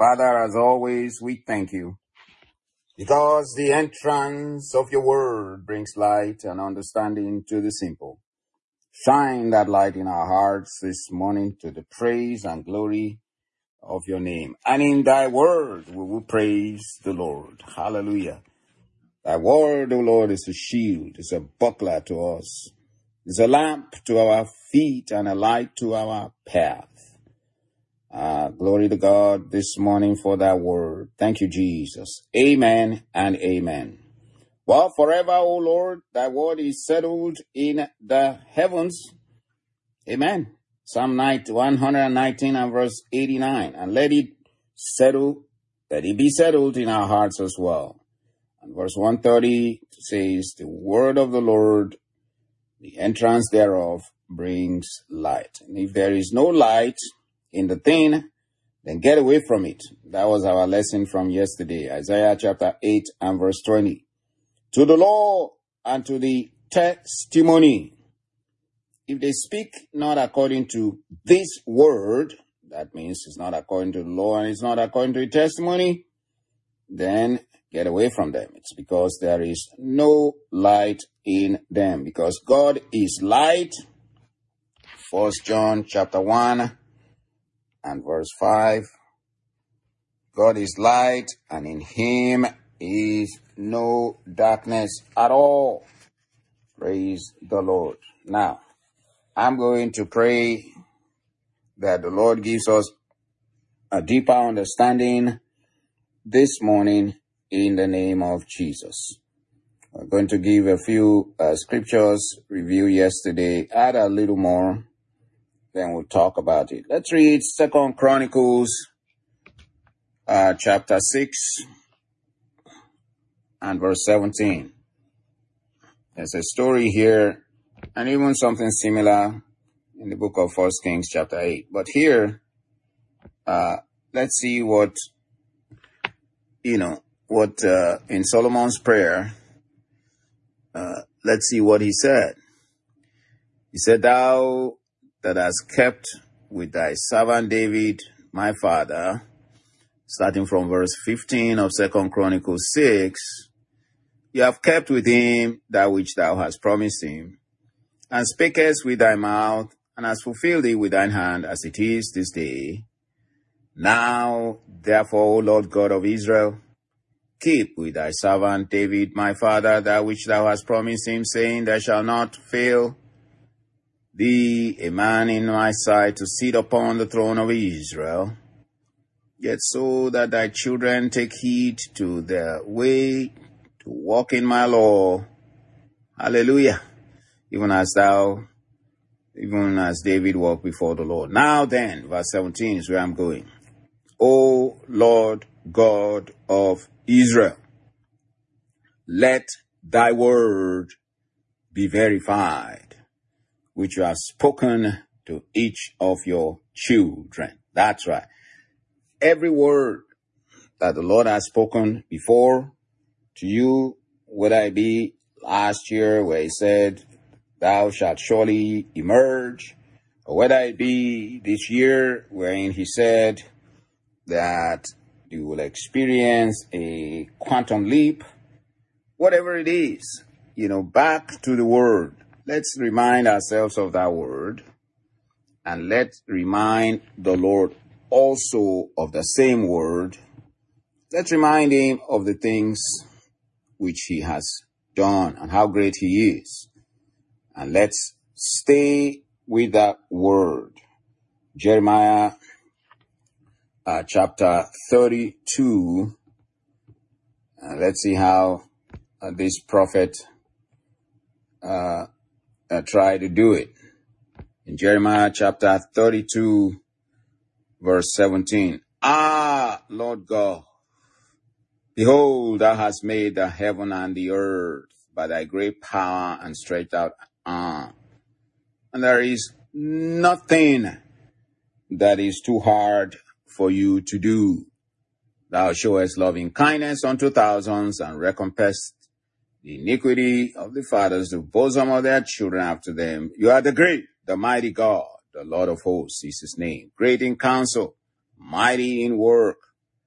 Father, as always, we thank you because the entrance of your word brings light and understanding to the simple. Shine that light in our hearts this morning to the praise and glory of your name. And in thy word, we will praise the Lord. Hallelujah. Thy word, O Lord, is a shield, is a buckler to us, is a lamp to our feet and a light to our path. Glory to God this morning for that word. Thank you, Jesus. Amen and amen. Well, forever, O Lord, thy word is settled in the heavens. Amen. Psalm 119 and verse 89. And let it be settled in our hearts as well. And verse 130 says, the word of the Lord, the entrance thereof brings light. And if there is no light in the thing, then get away from it. That was our lesson from yesterday. Isaiah chapter 8 and verse 20. To the law and to the testimony. If they speak not according to this word, that means it's not according to the law and it's not according to the testimony, then get away from them. It's because there is no light in them. Because God is light. 1 John chapter 1 and verse 5. God is light, and in him is no darkness at all. Praise the Lord. Now, I'm going to pray that the Lord gives us a deeper understanding this morning in the name of Jesus. I'm going to give a few scriptures review yesterday, add a little more, then we'll talk about it. Let's read 2 Chronicles chapter 6 and verse 17. There's a story here and even something similar in the book of 1 Kings chapter 8. But here, let's see what in Solomon's prayer, let's see what he said. He said, thou that hast kept with thy servant David, my father, starting from verse 15 of 2 Chronicles 6, you have kept with him that which thou hast promised him, and spakest with thy mouth, and hast fulfilled it with thine hand, as it is this day. Now, therefore, O Lord God of Israel, keep with thy servant David, my father, that which thou hast promised him, saying, there shall not fail thee a man in my sight to sit upon the throne of Israel. Yet so that thy children take heed to their way to walk in my law. Hallelujah. Even as David walked before the Lord. Now then, verse 17 is where I'm going. O Lord God of Israel, let thy word be verified, which you have spoken to each of your children. That's right. Every word that the Lord has spoken before to you, whether it be last year where he said, thou shalt surely emerge, or whether it be this year wherein he said that you will experience a quantum leap, whatever it is, back to the word. Let's remind ourselves of that word, and let's remind the Lord also of the same word. Let's remind him of the things which he has done and how great he is. And let's stay with that word. Jeremiah chapter 32. Let's see how this prophet tried to do it. In Jeremiah chapter 32, verse 17. Lord God, behold, thou hast made the heaven and the earth by thy great power and stretched out arm. And there is nothing that is too hard for you to do. Thou showest loving kindness unto thousands, and recompensest the iniquity of the fathers, the bosom of their children after them. You are the great, the mighty God, the Lord of hosts is his name. Great in counsel, mighty in work,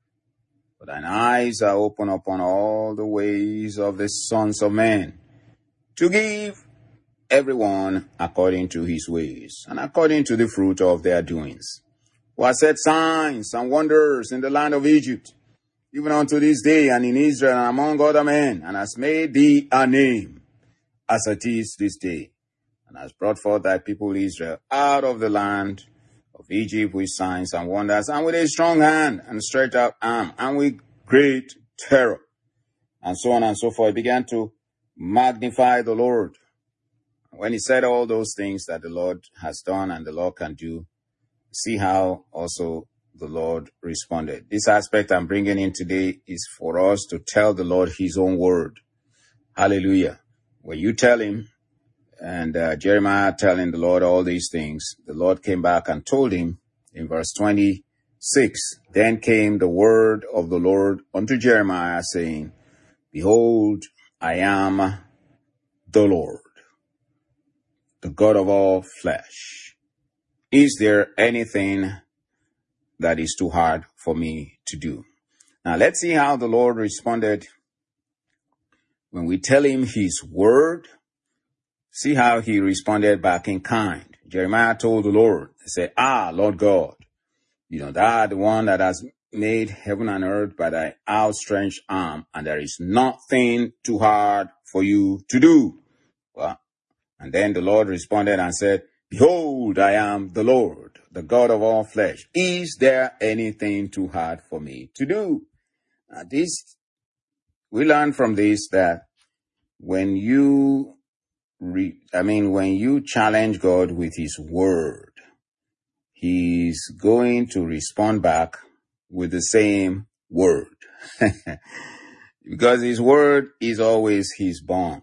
For thine eyes are open upon all the ways of the sons of men, to give everyone according to his ways, and according to the fruit of their doings. Who has set signs and wonders in the land of Egypt, even unto this day, and in Israel and among other men, and has made thee a name, as it is this day, and has brought forth thy people Israel out of the land of Egypt with signs and wonders, and with a strong hand and stretched out arm, and with great terror, and so on and so forth. He began to magnify the Lord. When he said all those things that the Lord has done and the Lord can do, see how also the Lord responded. This aspect I'm bringing in today is for us to tell the Lord his own word. Hallelujah. When you tell him, and Jeremiah telling the Lord all these things, the Lord came back and told him in verse 26, then came the word of the Lord unto Jeremiah, saying, behold, I am the Lord, the God of all flesh. Is there anything that is too hard for me to do? Now let's see how the Lord responded when we tell him his word. See how he responded back in kind. Jeremiah told the Lord, he said, Lord God, thou art the one that has made heaven and earth by thy outstretched arm, and there is nothing too hard for you to do. Well, and then the Lord responded and said, behold, I am the Lord, the God of all flesh. Is there anything too hard for me to do? Now we learn from this that when you challenge God with his word, he's going to respond back with the same word. Because his word is always his bond.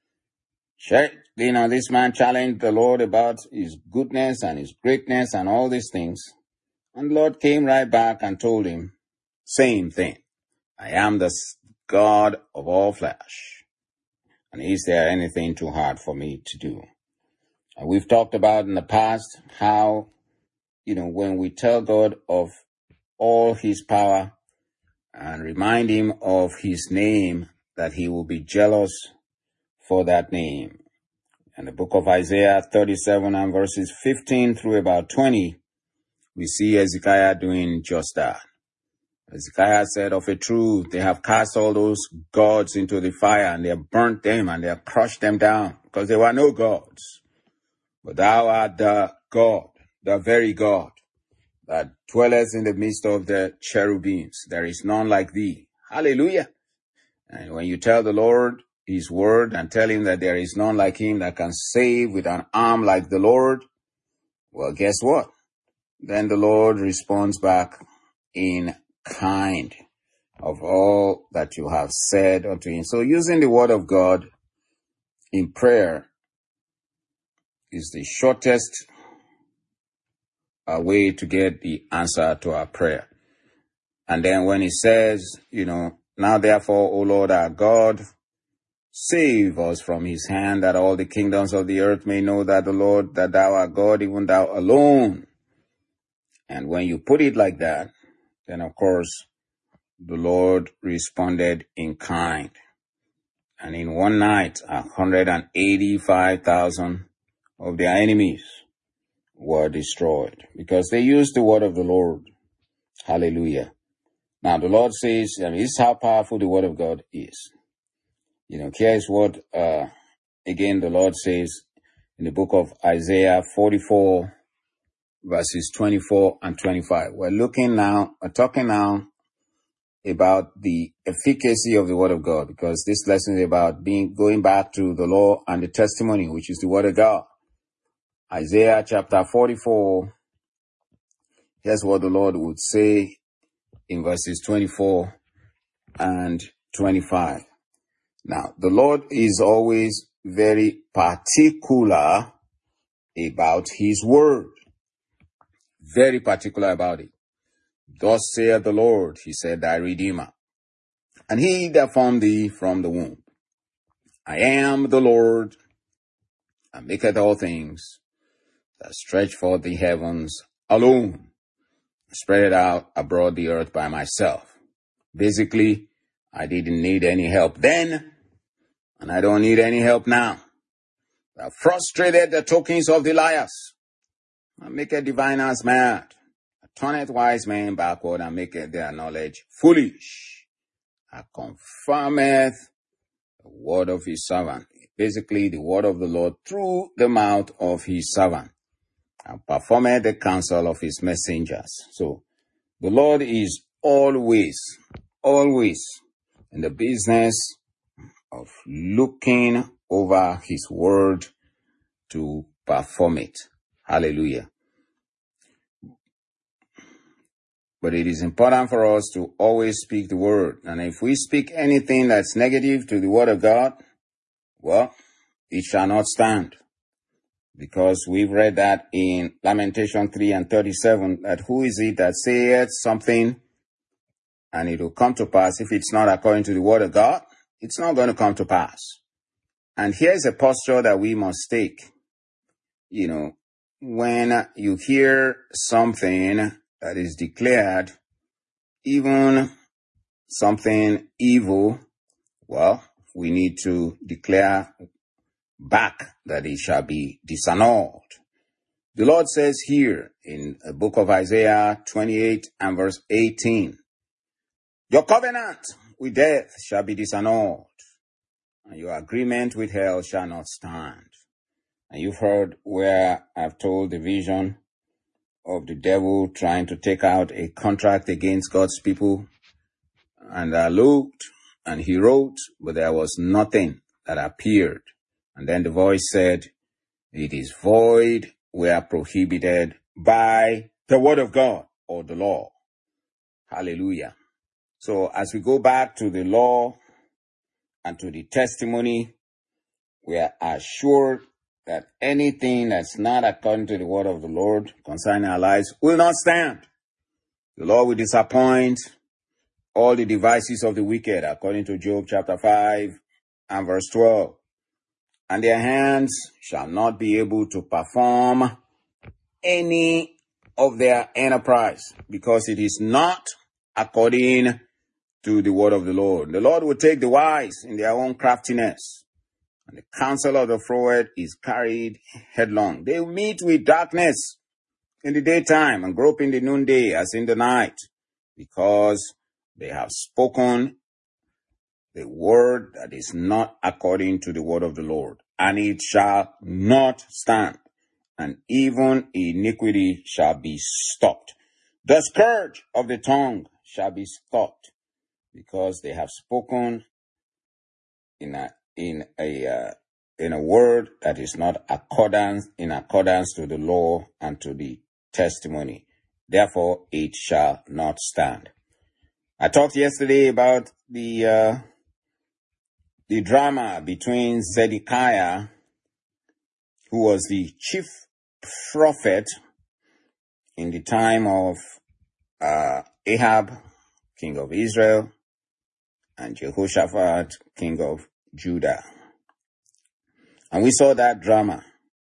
This man challenged the Lord about his goodness and his greatness and all these things. And the Lord came right back and told him, same thing. I am the God of all flesh. And is there anything too hard for me to do? And we've talked about in the past how, when we tell God of all his power and remind him of his name, that he will be jealous for that name. In the book of Isaiah 37 and verses 15 through about 20, we see Hezekiah doing just that. Hezekiah said, of a truth, they have cast all those gods into the fire, and they have burnt them, and they have crushed them down, because there were no gods. But thou art the God, the very God, that dwelleth in the midst of the cherubims. There is none like thee. Hallelujah. And when you tell the Lord his word and tell him that there is none like him that can save with an arm like the Lord, well, guess what? Then the Lord responds back in kind of all that you have said unto him. So using the word of God in prayer is the shortest way to get the answer to our prayer. And then when he says, now therefore, O Lord our God, save us from his hand, that all the kingdoms of the earth may know that the Lord, that thou art God, even thou alone. And when you put it like that, then of course, the Lord responded in kind. And in one night, 185,000 of their enemies were destroyed because they used the word of the Lord. Hallelujah. Now the Lord says, this is how powerful the word of God is. Here's what, again, the Lord says in the book of Isaiah 44, verses 24 and 25. We're talking now about the efficacy of the word of God, because this lesson is about going back to the law and the testimony, which is the word of God. Isaiah chapter 44, here's what the Lord would say in verses 24 and 25. Now, the Lord is always very particular about his word. Very particular about it. Thus saith the Lord, he said, thy Redeemer, and he that formed thee from the womb. I am the Lord, that maketh all things, that stretch forth the heavens alone, spread it out abroad the earth by myself. Basically, I didn't need any help then, and I don't need any help now. I frustrated the tokens of the liars. I make diviners mad. I turneth wise men backward and maketh their knowledge foolish. I confirmeth the word of his servant. Basically, the word of the Lord through the mouth of his servant. And performeth the counsel of his messengers. So, the Lord is always in the business of looking over his word to perform it. Hallelujah. But it is important for us to always speak the word. And if we speak anything that's negative to the word of God, well, it shall not stand. Because we've read that in Lamentation 3:37, that who is it that saith something and it will come to pass if it's not according to the word of God? It's not going to come to pass. And here's a posture that we must take. You know, when you hear something that is declared, even something evil, well, we need to declare back that it shall be disannulled. The Lord says here in the book of Isaiah 28 and verse 18, your covenant with death shall be disannulled, and your agreement with hell shall not stand. And you've heard where I've told the vision of the devil trying to take out a contract against God's people. And I looked and he wrote, but there was nothing that appeared. And then the voice said, it is void where prohibited by the word of God or the law. Hallelujah. So as we go back to the law and to the testimony, we are assured that anything that's not according to the word of the Lord concerning our lives will not stand. The Lord will disappoint all the devices of the wicked, according to Job chapter 5 and verse 12. And their hands shall not be able to perform any of their enterprise, because it is not according to the word of the Lord. The Lord will take the wise in their own craftiness, and the counsel of the froward is carried headlong. They meet with darkness in the daytime and grope in the noonday as in the night, because they have spoken the word that is not according to the word of the Lord, and it shall not stand, and even iniquity shall be stopped. The scourge of the tongue shall be stopped, because they have spoken in a word that is not in accordance to the law and to the testimony. Therefore, it shall not stand. I talked yesterday about the drama between Zedekiah, who was the chief prophet in the time of Ahab, king of Israel, and Jehoshaphat, king of Judah. And we saw that drama.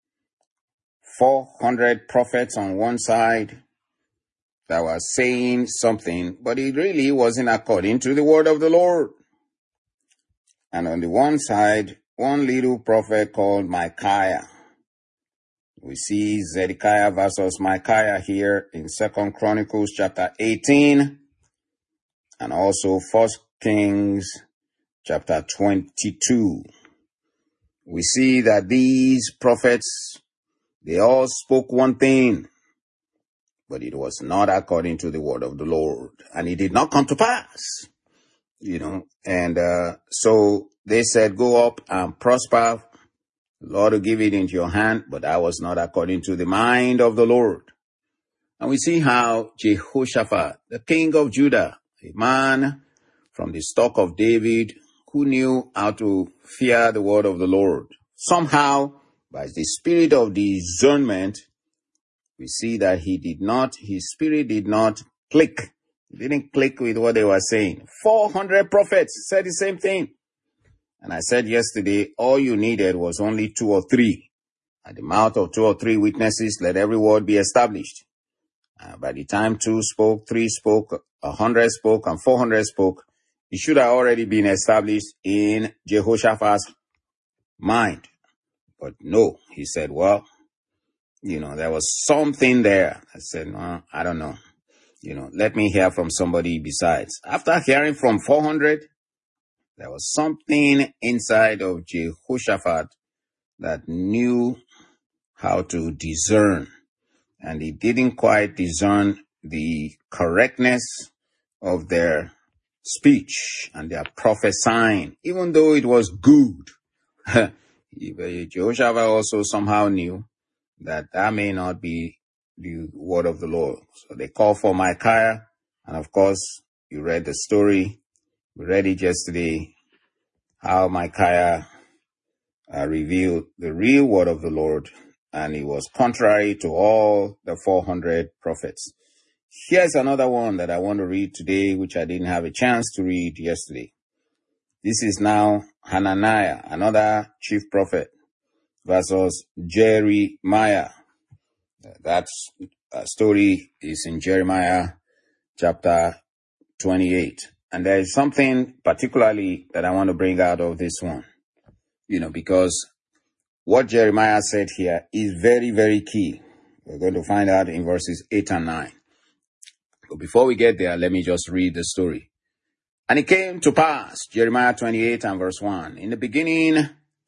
400 prophets on one side that were saying something, but it really wasn't according to the word of the Lord. And on the one side, one little prophet called Micaiah. We see Zedekiah versus Micaiah here in 2 Chronicles chapter 18, and also 1 Kings chapter 22. We see that these prophets, they all spoke one thing, but it was not according to the word of the Lord, and it did not come to pass. And so they said, go up and prosper. The Lord will give it into your hand, but that was not according to the mind of the Lord. And we see how Jehoshaphat, the king of Judah, a man from the stock of David, who knew how to fear the word of the Lord, somehow, by the spirit of discernment, we see that his spirit did not click. It didn't click with what they were saying. 400 prophets said the same thing. And I said yesterday, all you needed was only 2 or 3. At the mouth of 2 or 3 witnesses, let every word be established. By the time 2 spoke, 3 spoke, 100 spoke, and 400 spoke, it should have already been established in Jehoshaphat's mind. But no, he said, well, there was something there. I said, well, I don't know. Let me hear from somebody besides. After hearing from 400, there was something inside of Jehoshaphat that knew how to discern. And he didn't quite discern the correctness of their speech and their prophesying, even though it was good. Jehoshaphat also somehow knew that may not be the word of the Lord. So they called for Micaiah, and of course, you read the story. We read it yesterday, how Micaiah revealed the real word of the Lord, and it was contrary to all the 400 prophets. Here's another one that I want to read today, which I didn't have a chance to read yesterday. This is now Hananiah, another chief prophet, versus Jeremiah. That story is in Jeremiah chapter 28. And there is something particularly that I want to bring out of this one, because what Jeremiah said here is very, very key. We're going to find out in verses 8 and 9. But before we get there, let me just read the story. And it came to pass, Jeremiah 28 and verse 1, in the beginning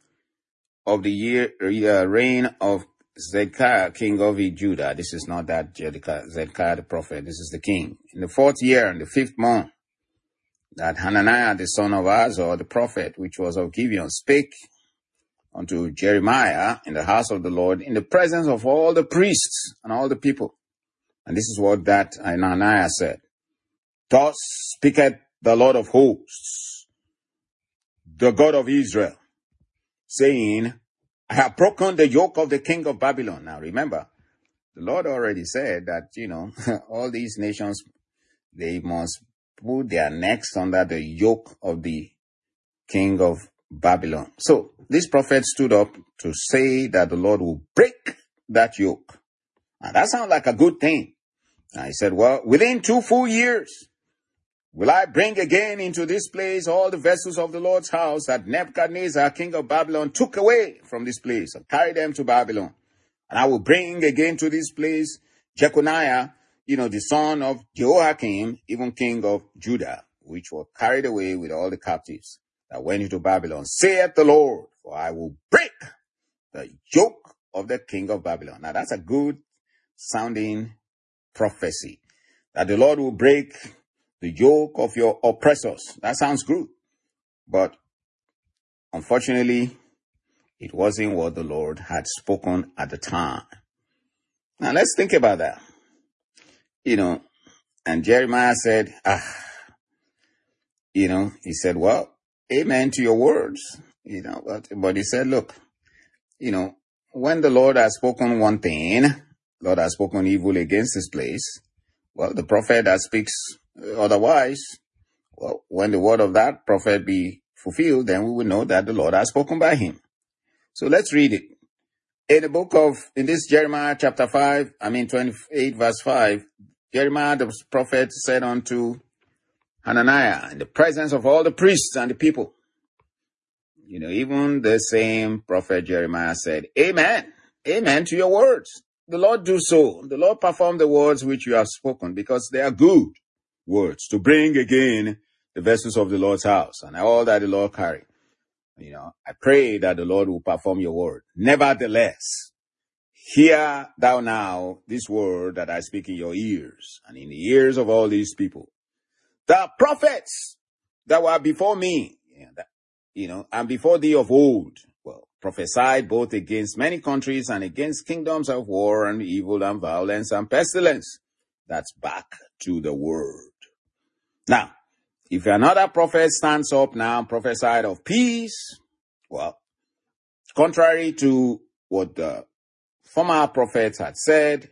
of the reign of Zedekiah, king of Judah. This is not that Zedekiah the prophet. This is the king. In the 4th year, in the 5th month, that Hananiah, the son of Azor, the prophet, which was of Gibeon, spake unto Jeremiah in the house of the Lord, in the presence of all the priests and all the people. And this is what that Hananiah said. Thus speaketh the Lord of hosts, the God of Israel, saying, I have broken the yoke of the king of Babylon. Now remember, the Lord already said that, all these nations, they must put their necks under the yoke of the king of Babylon. So this prophet stood up to say that the Lord will break that yoke. Now that sounds like a good thing. Now he said, well, within 2 full years, will I bring again into this place all the vessels of the Lord's house that Nebuchadnezzar, king of Babylon, took away from this place and carried them to Babylon. And I will bring again to this place Jeconiah, the son of Jehoiakim, even king of Judah, which were carried away with all the captives that went into Babylon. Saith the Lord, for I will break the yoke of the king of Babylon. Now that's a good sounding prophecy, that the Lord will break the yoke of your oppressors. That sounds good. But unfortunately, it wasn't what the Lord had spoken at the time. Now let's think about that. And Jeremiah said, he said, well, amen to your words, but he said, look, when the Lord has spoken one thing, Lord has spoken evil against this place, well, the prophet that speaks otherwise, well, when the word of that prophet be fulfilled, then we will know that the Lord has spoken by him. So let's read it. In this Jeremiah chapter 28 verse 5, Jeremiah the prophet said unto Hananiah, in the presence of all the priests and the people, even the same prophet Jeremiah said, amen, amen to your words. The Lord do so. The Lord perform the words which you have spoken, because they are good words to bring again the vessels of the Lord's house and all that the Lord carried. I pray that the Lord will perform your word. Nevertheless, hear thou now this word that I speak in your ears and in the ears of all these people. The prophets that were before me, and before thee of old, prophesied both against many countries and against kingdoms of war and evil and violence and pestilence. That's back to the word. Now, if another prophet stands up now and prophesied of peace, contrary to what the former prophets had said,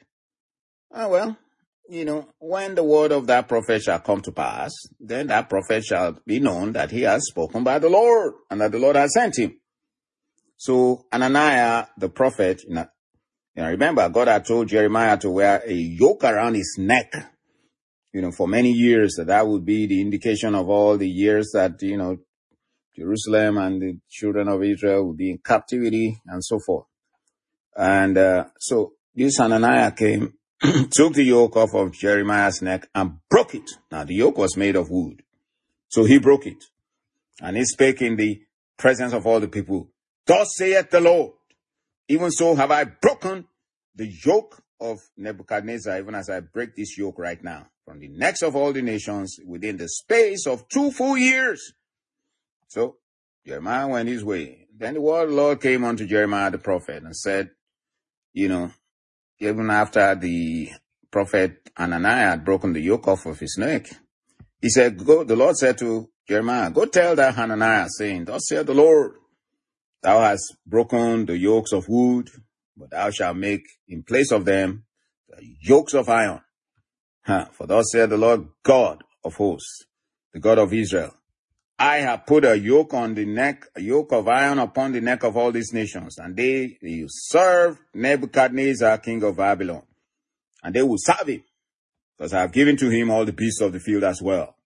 when the word of that prophet shall come to pass, then that prophet shall be known that he has spoken by the Lord and that the Lord has sent him. So Hananiah, the prophet, Remember, God had told Jeremiah to wear a yoke around his neck, for many years. That would be the indication of all the years that, Jerusalem and the children of Israel would be in captivity and so forth. And so this Hananiah came, took the yoke off of Jeremiah's neck and broke it. Now, the yoke was made of wood. So he broke it. And he spake in the presence of all the people, Thus saith the Lord, even so have I broken the yoke of Nebuchadnezzar, even as I break this yoke right now, from the necks of all the nations within the space of 2 full years. So Jeremiah went his way. Then the word of the Lord came unto Jeremiah the prophet and said, even after the prophet Hananiah had broken the yoke off of his neck, he said, the Lord said to Jeremiah, go tell that Hananiah, saying, Thus saith the Lord, thou hast broken the yokes of wood, but thou shalt make in place of them the yokes of iron. For thus saith the Lord God of hosts, the God of Israel, I have put a yoke on the neck, a yoke of iron upon the neck of all these nations, and they will serve Nebuchadnezzar, king of Babylon. And they will serve him, because I have given to him all the beasts of the field as well.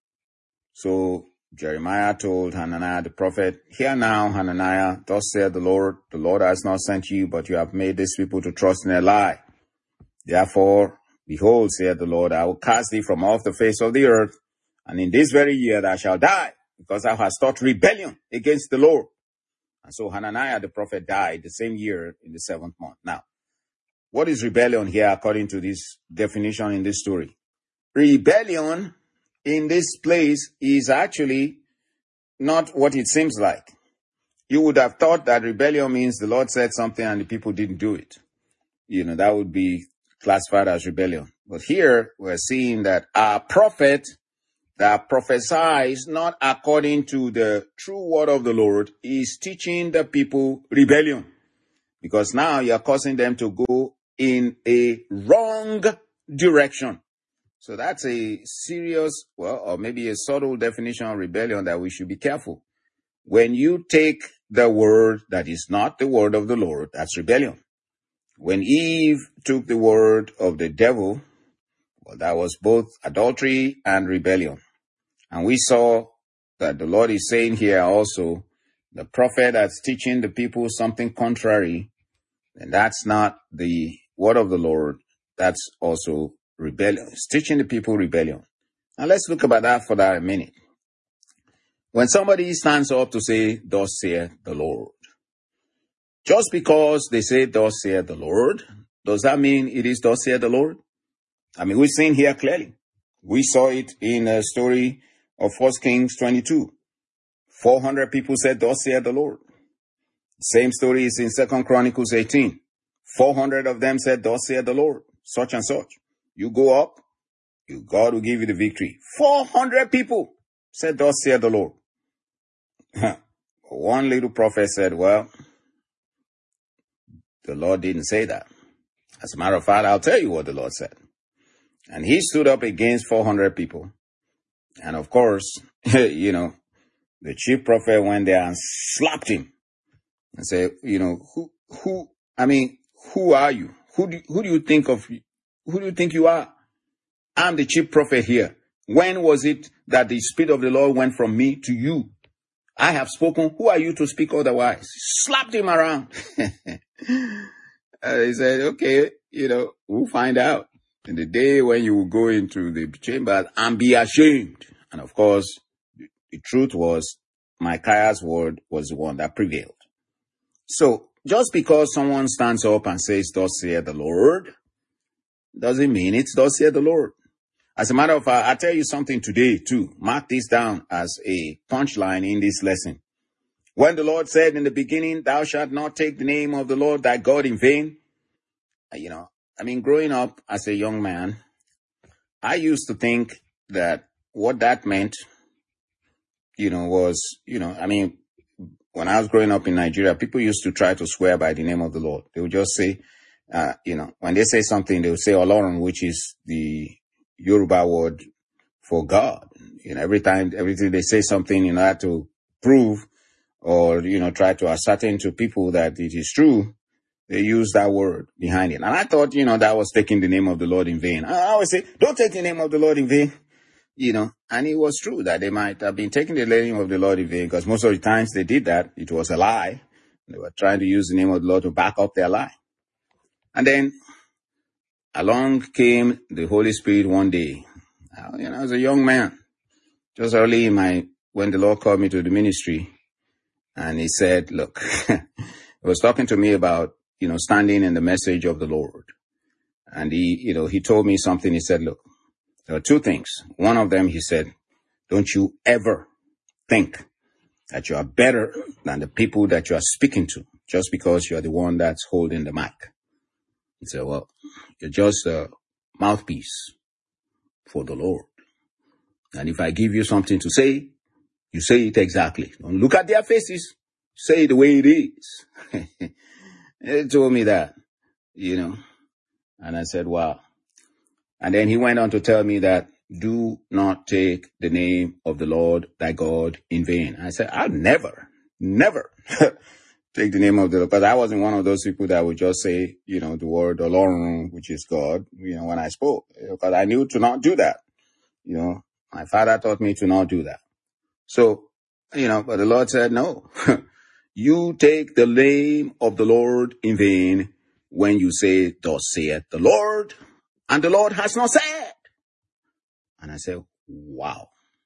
So Jeremiah told Hananiah the prophet, Hear now, Hananiah, thus saith the Lord has not sent you, but you have made these people to trust in a lie. Therefore, behold, saith the Lord, I will cast thee from off the face of the earth, and in this very year thou shalt die, because thou hast taught rebellion against the Lord. And so Hananiah the prophet died the same year in the 7th month. Now, what is rebellion here according to this definition in this story? Rebellion in this place is actually not what it seems like. You would have thought that rebellion means the Lord said something and the people didn't do it. That would be classified as rebellion. But here we're seeing that our prophet that prophesies not according to the true word of the Lord is teaching the people rebellion, because now you're causing them to go in a wrong direction. So that's a serious, or maybe a subtle definition of rebellion that we should be careful. When you take the word that is not the word of the Lord, that's rebellion. When Eve took the word of the devil, that was both adultery and rebellion. And we saw that the Lord is saying here also, the prophet that's teaching the people something contrary, and that's not the word of the Lord, that's also rebellion. It's teaching the people rebellion. Now let's look about that for a minute. When somebody stands up to say, Thus saith the Lord, just because they say, Thus saith the Lord, does that mean it is thus saith the Lord? We've seen here clearly. We saw it in a story of 1 Kings 22. 400 people said, Thus saith the Lord. Same story is in 2 Chronicles 18. 400 of them said, Thus saith the Lord, such and such. You go up, God will give you the victory. 400 people said, Thus saith the Lord. One little prophet said, well, the Lord didn't say that. As a matter of fact, I'll tell you what the Lord said. And he stood up against 400 people. And of course, the chief prophet went there and slapped him and said, who are you? Who do you think you are? I'm the chief prophet here. When was it that the Spirit of the Lord went from me to you? I have spoken. Who are you to speak otherwise? Slapped him around. He said, okay, we'll find out in the day when you will go into the chamber and be ashamed. And of course, the truth was Micaiah's word was the one that prevailed. So just because someone stands up and says, Thus saith the Lord, doesn't mean it's thus saith the Lord. As a matter of fact, I'll tell you something today too. Mark this down as a punchline in this lesson. When the Lord said in the beginning, Thou shalt not take the name of the Lord thy God in vain. Growing up as a young man, I used to think that what that meant, was, when I was growing up in Nigeria, people used to try to swear by the name of the Lord. They would just say, when they say something, they would say Olorun, which is the Yoruba word for God. Everything they say something in order to prove or, try to ascertain to people that it is true, They use that word behind it. And I thought, that was taking the name of the Lord in vain. I always say, don't take the name of the Lord in vain. And it was true that they might have been taking the name of the Lord in vain, because most of the times they did that, it was a lie. They were trying to use the name of the Lord to back up their lie. And then along came the Holy Spirit one day. I was a young man, just early when the Lord called me to the ministry, and he said, look, he was talking to me about, standing in the message of the Lord. And he told me something. He said, look, there are two things. One of them, he said, don't you ever think that you are better than the people that you are speaking to just because you are the one that's holding the mic. He said, well, you're just a mouthpiece for the Lord. And if I give you something to say, you say it exactly. Don't look at their faces. Say it the way it is. He told me that, And I said, wow. And then he went on to tell me that, do not take the name of the Lord thy God in vain. I said, I'll never take the name of the Lord, because I wasn't one of those people that would just say, the word Olorun, which is God, when I spoke, because I knew to not do that. My father taught me to not do that. So, but the Lord said, no, you take the name of the Lord in vain when you say, thus saith the Lord, and the Lord has not said. And I said, wow.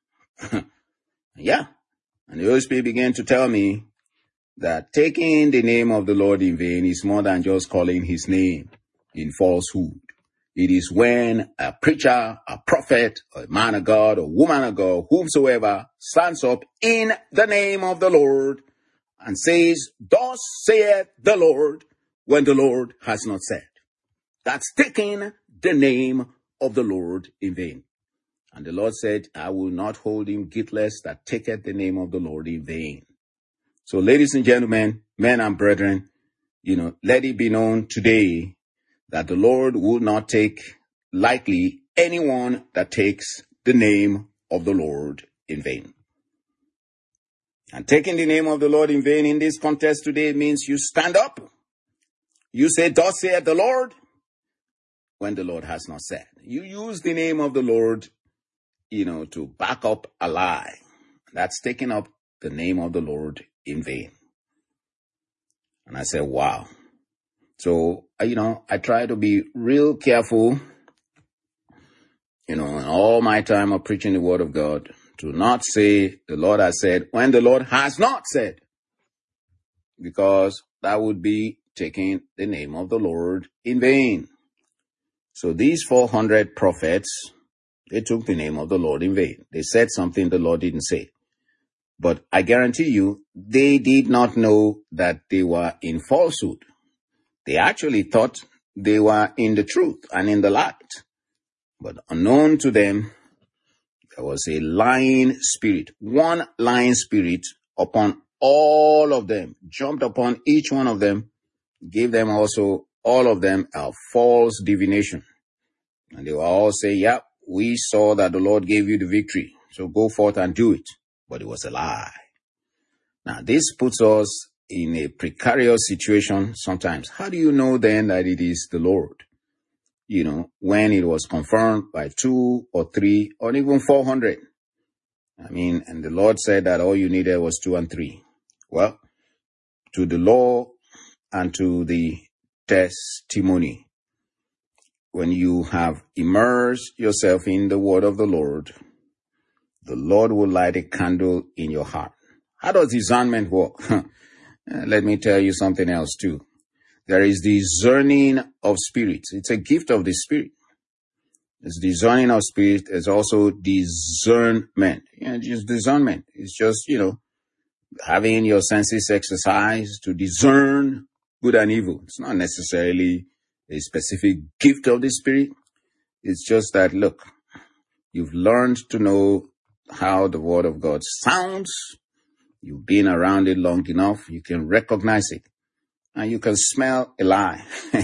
Yeah. And the Holy Spirit began to tell me that taking the name of the Lord in vain is more than just calling his name in falsehood. It is when a preacher, a prophet, a man of God, a woman of God, whomsoever stands up in the name of the Lord and says, thus saith the Lord, when the Lord has not said. That's taking the name of the Lord in vain. And the Lord said, I will not hold him guiltless that taketh the name of the Lord in vain. So, ladies and gentlemen, men and brethren, let it be known today that the Lord will not take lightly anyone that takes the name of the Lord in vain. And taking the name of the Lord in vain in this context today means you stand up. You say, thus saith the Lord, when the Lord has not said. You use the name of the Lord, to back up a lie. That's taking up the name of the Lord in vain. And I said, wow. So, I try to be real careful, in all my time of preaching the word of God, to not say the Lord has said when the Lord has not said, because that would be taking the name of the Lord in vain. So these 400 prophets, they took the name of the Lord in vain. They said something the Lord didn't say. But I guarantee you, they did not know that they were in falsehood. They actually thought they were in the truth and in the light. But unknown to them, there was a lying spirit, one lying spirit upon all of them, jumped upon each one of them, gave them also, all of them, a false divination. And they will all say, yeah, we saw that the Lord gave you the victory, so go forth and do it. But it was a lie. Now, this puts us in a precarious situation sometimes. How do you know then that it is the Lord? When it was confirmed by 2 or 3 or even 400. And the Lord said that all you needed was 2 and 3. Well, to the law and to the testimony, when you have immersed yourself in the word of the Lord will light a candle in your heart. How does discernment work? Let me tell you something else too. There is discerning of spirits. It's a gift of the Spirit. It's discerning of spirit. There's also discernment. Just discernment. It's just, having your senses exercised to discern good and evil. It's not necessarily a specific gift of the Spirit. It's just that, look, you've learned to know how the Word of God sounds. You've been around it long enough. You can recognize it. And you can smell a lie,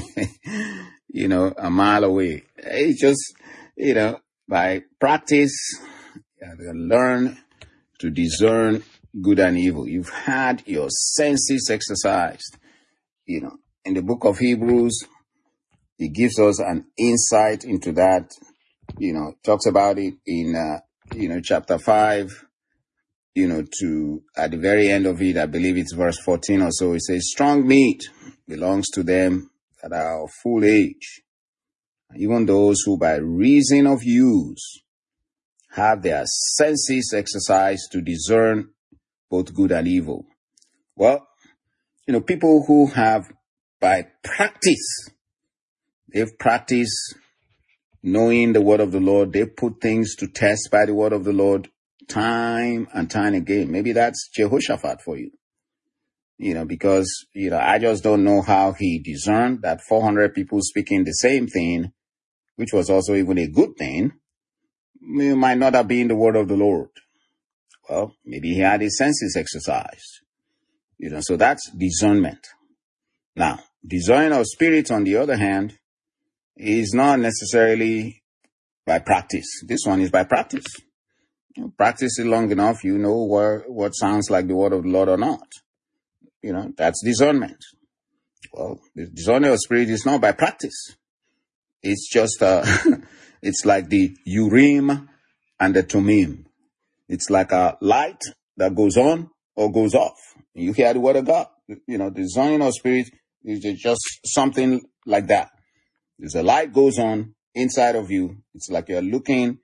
a mile away. It's just, by practice, you learn to discern good and evil. You've had your senses exercised, in the book of Hebrews, it gives us an insight into that. Talks about it in, chapter 5, to at the very end of it, I believe it's verse 14 or so. It says, strong meat belongs to them that are of full age, even those who by reason of use have their senses exercised to discern both good and evil. Well, people who have by practice, they've practiced knowing the word of the Lord. They put things to test by the word of the Lord time and time again. Maybe that's Jehoshaphat for you. Because, I just don't know how he discerned that 400 people speaking the same thing, which was also even a good thing, might not have been the word of the Lord. Well, maybe he had his senses exercised. So that's discernment. Now, discerning of spirits, on the other hand, is not necessarily by practice. This one is by practice. Practice it long enough, you know what sounds like the word of the Lord or not. That's discernment. Well, the discerning of spirit is not by practice. It's just, it's like the Urim and the Tumim. It's like a light that goes on or goes off. You hear the word of God. The discerning of spirit is just something like that. There's a light goes on inside of you. It's like you're looking,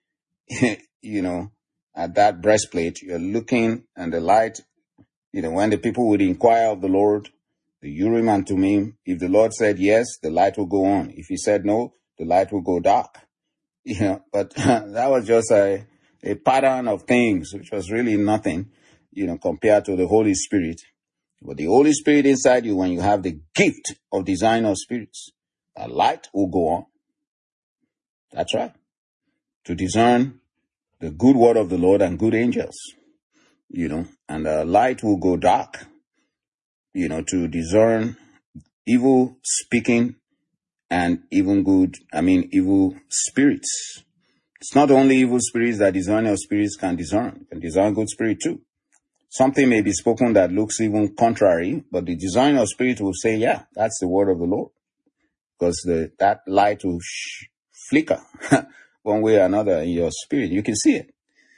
at that breastplate. You're looking, and the light, when the people would inquire of the Lord, the Urim and Tumim, if the Lord said yes, the light will go on. If he said no, the light will go dark. But that was just a pattern of things, which was really nothing, compared to the Holy Spirit. But the Holy Spirit inside you, when you have the gift of discerning of spirits, a light will go on. That's right. To discern the good word of the Lord and good angels, and the light will go dark, to discern evil speaking and evil spirits. It's not only evil spirits that discerning of spirits can discern. Can discern good spirit too. Something may be spoken that looks even contrary, but the discerning of spirit will say, yeah, that's the word of the Lord. Because that light will flicker one way or another in your spirit. You can see it,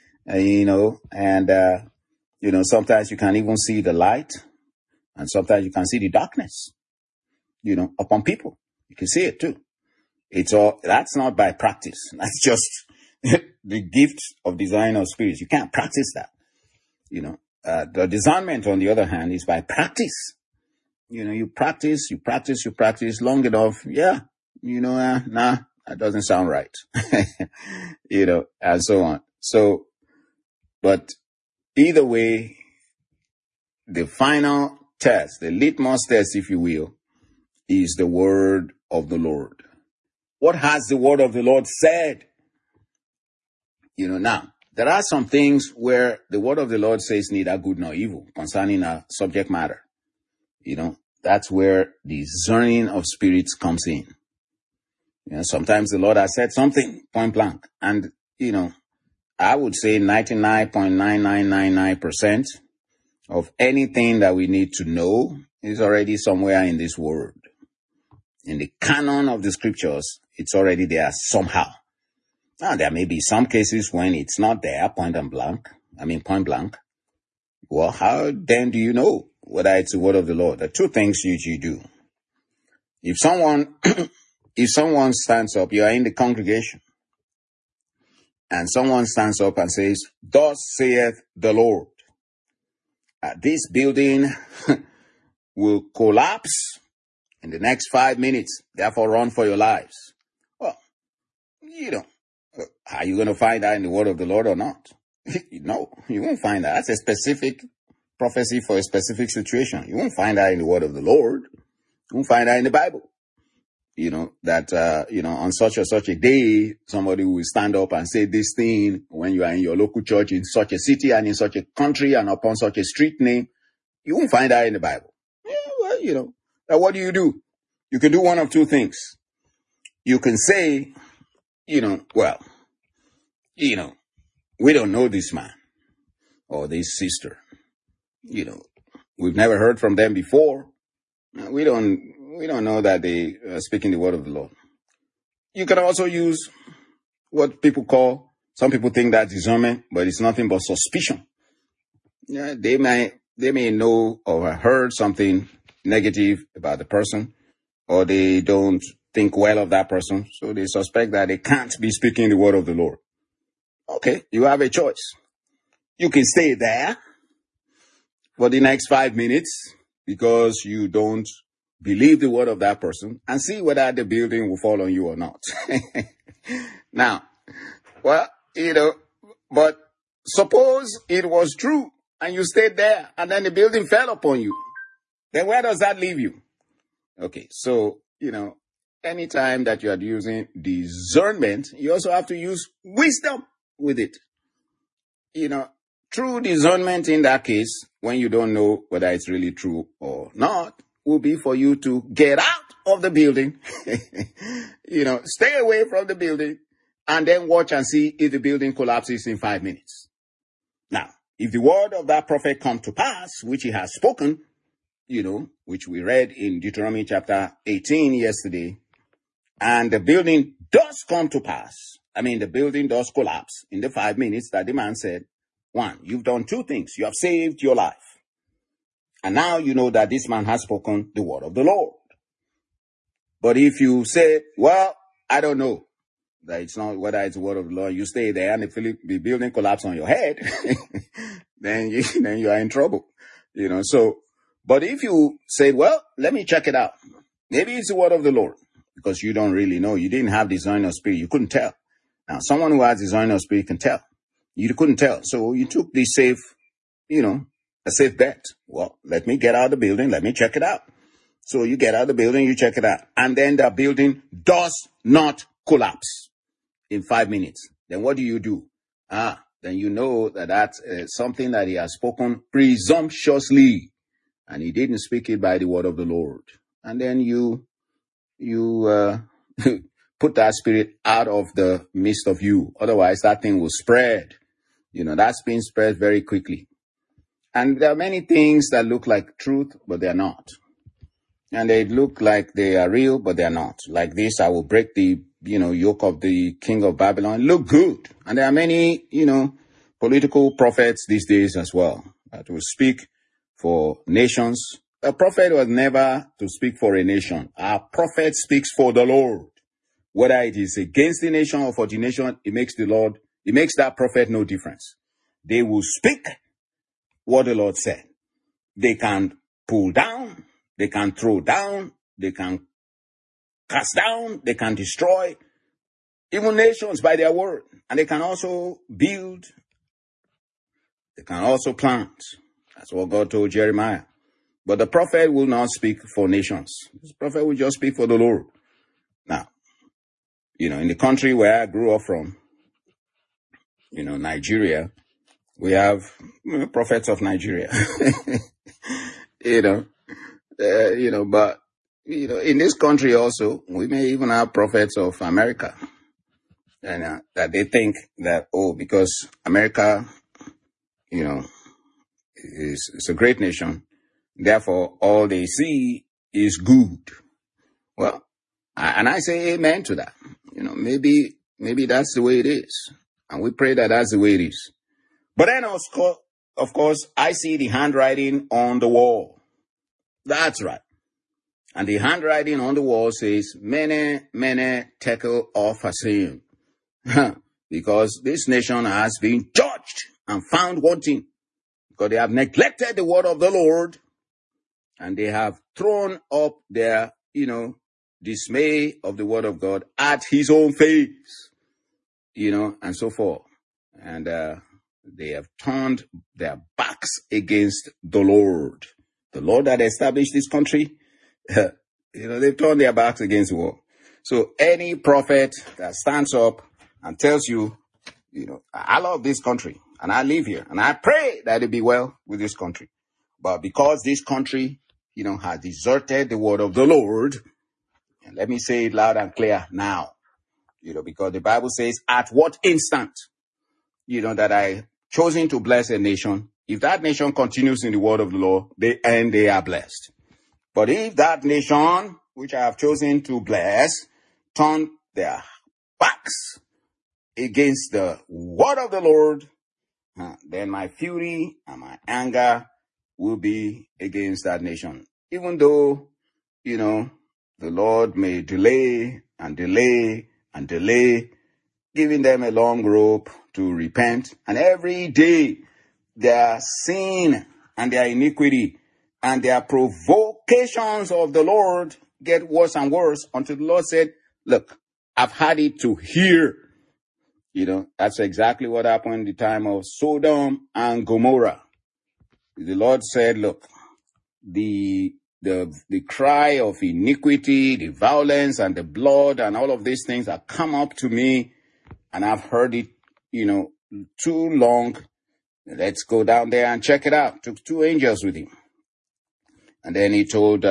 sometimes you can even see the light, and sometimes you can see the darkness, upon people. You can see it too. That's not by practice. That's just the gift of discerning of spirits. You can't practice that. The discernment, on the other hand, is by practice. You practice long enough. Yeah. That doesn't sound right. And so on. So, but either way, the final test, the litmus test, if you will, is the word of the Lord. What has the word of the Lord said? Now, there are some things where the word of the Lord says neither good nor evil concerning a subject matter. That's where the discerning of spirits comes in. Sometimes the Lord has said something point blank. And, I would say 99.9999% of anything that we need to know is already somewhere in this word. In the canon of the scriptures, it's already there somehow. Now, there may be some cases when it's not there, point blank. Well, how then do you know whether it's the word of the Lord? There are two things you do. If someone stands up, you are in the congregation, and someone stands up and says, thus saith the Lord, this building will collapse in the next 5 minutes, therefore run for your lives. Well, are you going to find that in the word of the Lord or not? No, you won't find that. That's a specific prophecy for a specific situation. You won't find that in the word of the Lord. You won't find that in the Bible. On such or such a day, somebody will stand up and say this thing when you are in your local church in such a city and in such a country and upon such a street name. You won't find that in the Bible. Now what do? You can do one of two things. You can say, we don't know this man or this sister. We've never heard from them before. We don't we don't know that they are speaking the word of the Lord. You can also use what some people think that discernment, but it's nothing but suspicion. Yeah, they may know or have heard something negative about the person, or they don't think well of that person, so they suspect that they can't be speaking the word of the Lord. Okay, you have a choice. You can stay there for the next 5 minutes because you don't believe the word of that person and see whether the building will fall on you or not. Now, well, but suppose it was true and you stayed there and then the building fell upon you. Then where does that leave you? Okay, so, anytime that you are using discernment, you also have to use wisdom with it. True discernment in that case, when you don't know whether it's really true or not, will be for you to get out of the building, stay away from the building, and then watch and see if the building collapses in 5 minutes. Now, if the word of that prophet come to pass, which he has spoken, which we read in Deuteronomy chapter 18 yesterday, and the building does come to pass, the building does collapse in the 5 minutes that the man said, one, you've done two things. You have saved your life. And now you know that this man has spoken the word of the Lord. But if you say, well, I don't know that it's not whether it's the word of the Lord, you stay there and the building collapse on your head, then you are in trouble. But if you say, well, let me check it out. Maybe it's the word of the Lord because you don't really know. You didn't have discerning of spirit. You couldn't tell. Now, someone who has discerning of spirit can tell. You couldn't tell. So you took the safe, a safe bet. Well, let me get out of the building. Let me check it out. So you get out of the building, you check it out. And then the building does not collapse in 5 minutes. Then what do? Then you know that that's something that he has spoken presumptuously. And he didn't speak it by the word of the Lord. And then you put that spirit out of the midst of you. Otherwise, that thing will spread. That's being spread very quickly. And there are many things that look like truth, but they're not. And they look like they are real, but they're not. Like this, I will break the, yoke of the king of Babylon. Look good. And there are many, political prophets these days as well that will speak for nations. A prophet was never to speak for a nation. A prophet speaks for the Lord. Whether it is against the nation or for the nation, it makes that prophet no difference. They will speak what the Lord said. They can pull down, they can throw down, they can cast down, they can destroy even nations by their word. And they can also build, they can also plant. That's what God told Jeremiah. But the prophet will not speak for nations. The prophet will just speak for the Lord. Now, in the country where I grew up from, Nigeria, we have prophets of Nigeria, but, in this country also, we may even have prophets of America. And that they think that, because America, is a great nation, therefore all they see is good. Well, I say amen to that. Maybe that's the way it is. And we pray that that's the way it is. But then, of course, I see the handwriting on the wall. That's right. And the handwriting on the wall says, Mene, Mene, Tekel Upharsin. Because this nation has been judged and found wanting. Because they have neglected the word of the Lord. And they have thrown up their, dismay of the word of God at his own face. And so forth. And they have turned their backs against the Lord. The Lord that established this country, they've turned their backs against the world. So any prophet that stands up and tells you, I love this country and I live here and I pray that it be well with this country. But because this country, has deserted the word of the Lord, and let me say it loud and clear now, because the Bible says, at what instant, that I chosen to bless a nation, if that nation continues in the word of the Lord, they are blessed. But if that nation which I have chosen to bless, turn their backs against the word of the Lord, then my fury and my anger will be against that nation. Even though, the Lord may delay and delay and delay, giving them a long rope to repent. And every day their sin and their iniquity and their provocations of the Lord get worse and worse until the Lord said, look, I've had it to hear. That's exactly what happened in the time of Sodom and Gomorrah. The Lord said, look, the cry of iniquity, the violence and the blood and all of these things have come up to me, and I've heard it, too long. Let's go down there and check it out. Took 2 angels with him. And then he told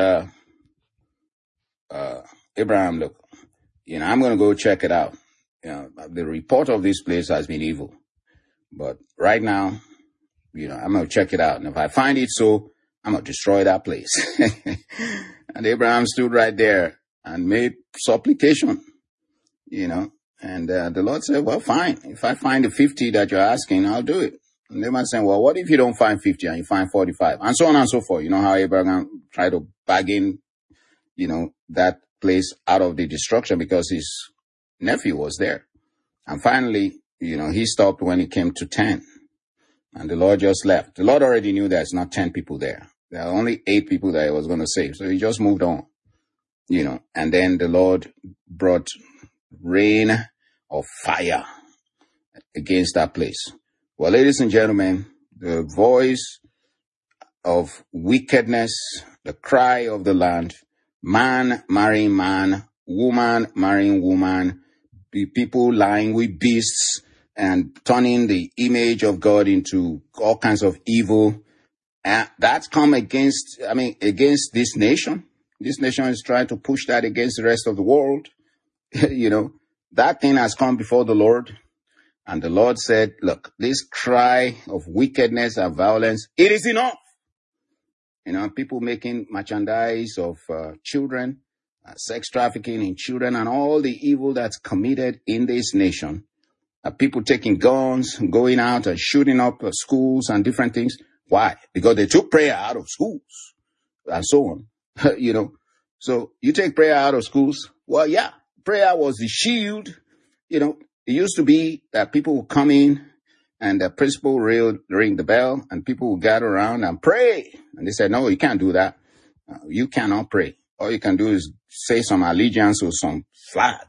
Abraham, look, I'm going to go check it out. The report of this place has been evil. But right now, I'm going to check it out. And if I find it so, I'm going to destroy that place. And Abraham stood right there and made supplication, and the Lord said, well, fine. If I find the 50 that you're asking, I'll do it. And they might say, well, what if you don't find 50 and you find 45? And so on and so forth. You know how Abraham tried to bargain, that place out of the destruction because his nephew was there. And finally, he stopped when it came to 10. And the Lord just left. The Lord already knew there's not 10 people there. There are only 8 people that he was going to save. So he just moved on, and then the Lord brought rain of fire against that place. Well, ladies and gentlemen, the voice of wickedness, the cry of the land, man marrying man, woman marrying woman, people lying with beasts and turning the image of God into all kinds of evil. That's come against this nation. This nation is trying to push that against the rest of the world. That thing has come before the Lord. And the Lord said, look, this cry of wickedness and violence, it is enough. People making merchandise of children, sex trafficking in children, and all the evil that's committed in this nation. People taking guns, going out and shooting up schools and different things. Why? Because they took prayer out of schools and so on. So you take prayer out of schools. Well, yeah, prayer was the shield. It used to be that people would come in and the principal would ring the bell and people would gather around and pray. And they said, no, you can't do that. You cannot pray. All you can do is say some allegiance or some flag.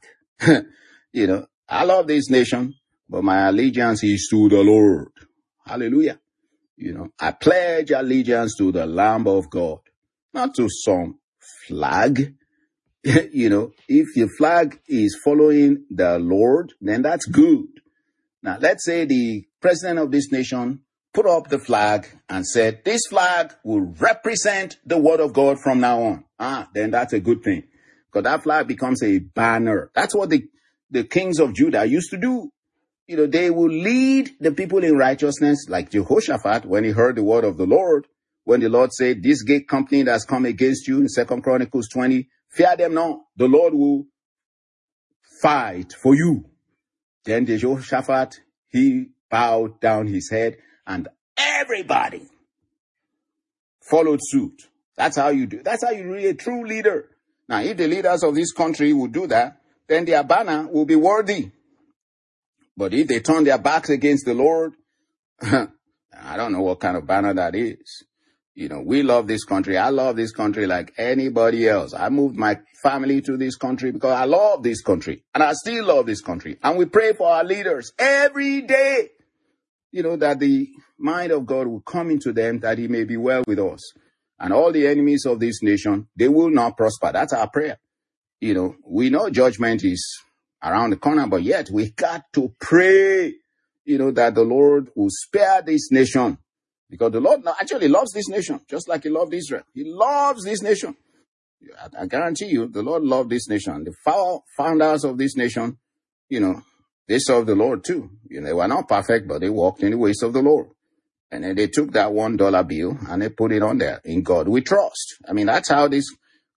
I love this nation, but my allegiance is to the Lord. Hallelujah. I pledge allegiance to the Lamb of God, not to some flag. If the flag is following the Lord, then that's good. Now, let's say the president of this nation put up the flag and said, this flag will represent the word of God from now on. Then that's a good thing. Because that flag becomes a banner. That's what the kings of Judah used to do. They will lead the people in righteousness, like Jehoshaphat when he heard the word of the Lord. When the Lord said, this gate company that's come against you in 2 Chronicles 20, fear them not. The Lord will fight for you. Then Jehoshaphat, he bowed down his head and everybody followed suit. That's how you do. That's how you be a true leader. Now, if the leaders of this country would do that, then their banner will be worthy. But if they turn their backs against the Lord, I don't know what kind of banner that is. We love this country. I love this country like anybody else. I moved my family to this country because I love this country. And I still love this country. And we pray for our leaders every day, that the mind of God will come into them, that he may be well with us. And all the enemies of this nation, they will not prosper. That's our prayer. We know judgment is around the corner, but yet we got to pray, that the Lord will spare this nation. Because the Lord actually loves this nation, just like he loved Israel. He loves this nation. I guarantee you, the Lord loved this nation. The founders of this nation, they served the Lord too. They were not perfect, but they walked in the ways of the Lord. And then they took that $1 bill and they put it on there. In God we trust. That's how this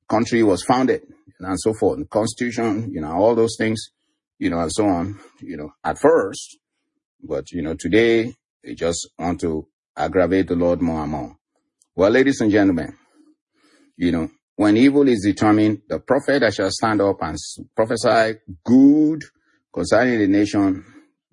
country was founded, and so forth, the Constitution, all those things, and so on, at first. But, today they just want to aggravate the Lord more and more. Well, ladies and gentlemen, when evil is determined, the prophet that shall stand up and prophesy good concerning the nation,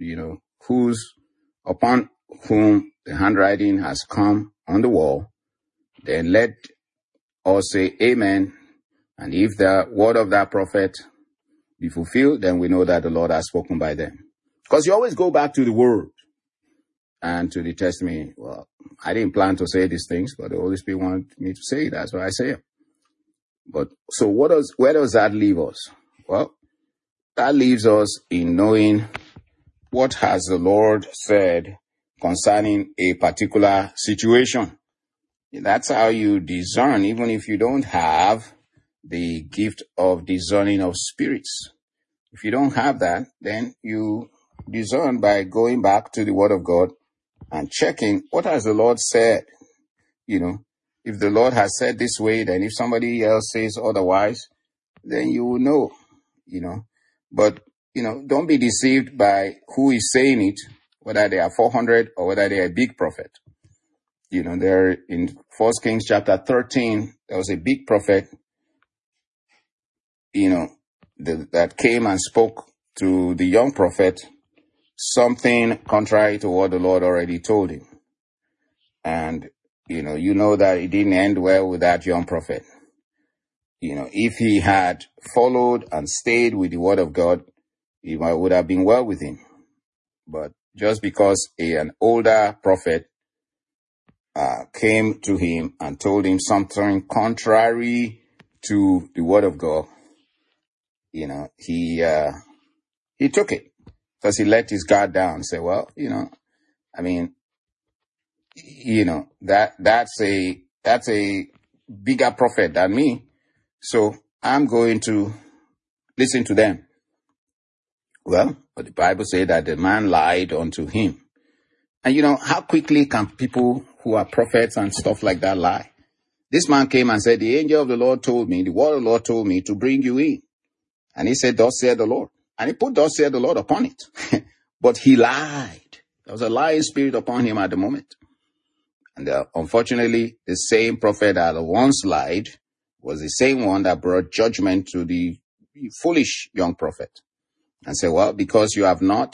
upon whom the handwriting has come on the wall, then let us say amen. And if the word of that prophet be fulfilled, then we know that the Lord has spoken by them. Because you always go back to the word and to the testimony. Well, I didn't plan to say these things, but the Holy Spirit wanted me to say it. That's why I say it. But so where does that leave us? Well, that leaves us in knowing what has the Lord said concerning a particular situation. That's how you discern, even if you don't have the gift of discerning of spirits. If you don't have that, then you discern by going back to the Word of God and checking what has the Lord said. If the Lord has said this way, then if somebody else says otherwise, then you will know, But, don't be deceived by who is saying it, whether they are 400 or whether they are a big prophet. There in 1 Kings chapter 13, there was a big prophet, that came and spoke to the young prophet something contrary to what the Lord already told him. And, that it didn't end well with that young prophet. If he had followed and stayed with the word of God, it would have been well with him. But just because an older prophet came to him and told him something contrary to the word of God, he took it because he let his guard down and said, well, that's a bigger prophet than me. So I'm going to listen to them. Well, but the Bible says that the man lied unto him. And how quickly can people who are prophets and stuff like that lie? This man came and said, the angel of the Lord told me, the word of the Lord told me to bring you in. And he said, thus saith the Lord. And he put thus saith the Lord upon it. But he lied. There was a lying spirit upon him at the moment. And unfortunately, the same prophet that once lied was the same one that brought judgment to the foolish young prophet. And said, well, because you have not,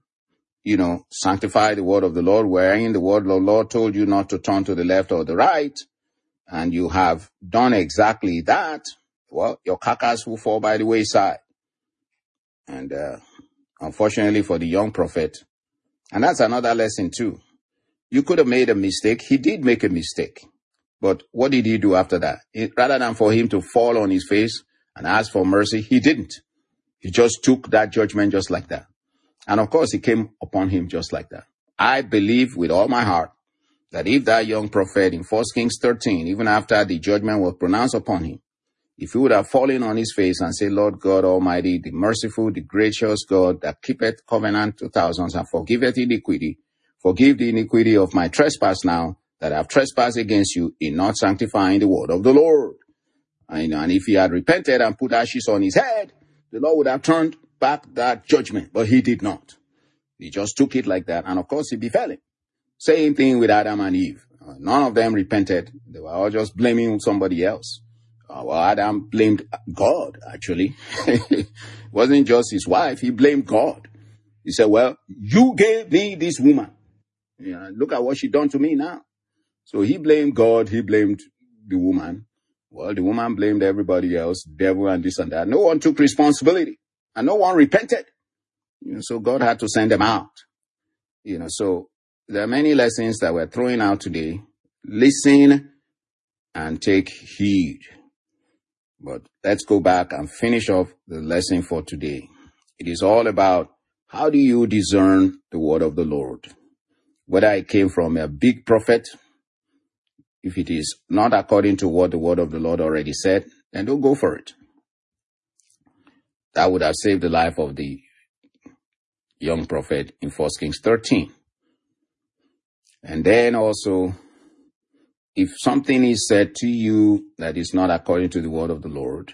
sanctified the word of the Lord, wherein the word of the Lord told you not to turn to the left or the right, and you have done exactly that, well, your carcass will fall by the wayside. And unfortunately for the young prophet, and that's another lesson too. You could have made a mistake. He did make a mistake. But what did he do after that? Rather than for him to fall on his face and ask for mercy, he didn't. He just took that judgment just like that. And of course, it came upon him just like that. I believe with all my heart that if that young prophet in 1 Kings 13, even after the judgment was pronounced upon him, if he would have fallen on his face and said, Lord God Almighty, the merciful, the gracious God that keepeth covenant to thousands and forgiveth iniquity, forgive the iniquity of my trespass now that I have trespassed against you in not sanctifying the word of the Lord. And if he had repented and put ashes on his head, the Lord would have turned back that judgment, but he did not. He just took it like that. And of course, he befell him. Same thing with Adam and Eve. None of them repented. They were all just blaming somebody else. Well, Adam blamed God, actually. It wasn't just his wife. He blamed God. He said, well, you gave me this woman. Look at what she done to me now. So he blamed God. He blamed the woman. Well, the woman blamed everybody else, devil and this and that. No one took responsibility and no one repented. So God had to send them out. So there are many lessons that we're throwing out today. Listen and take heed. But let's go back and finish off the lesson for today. It is all about how do you discern the word of the Lord? Whether it came from a big prophet, if it is not according to what the word of the Lord already said, then don't go for it. That would have saved the life of the young prophet in 1 Kings 13. And then also, if something is said to you that is not according to the word of the Lord,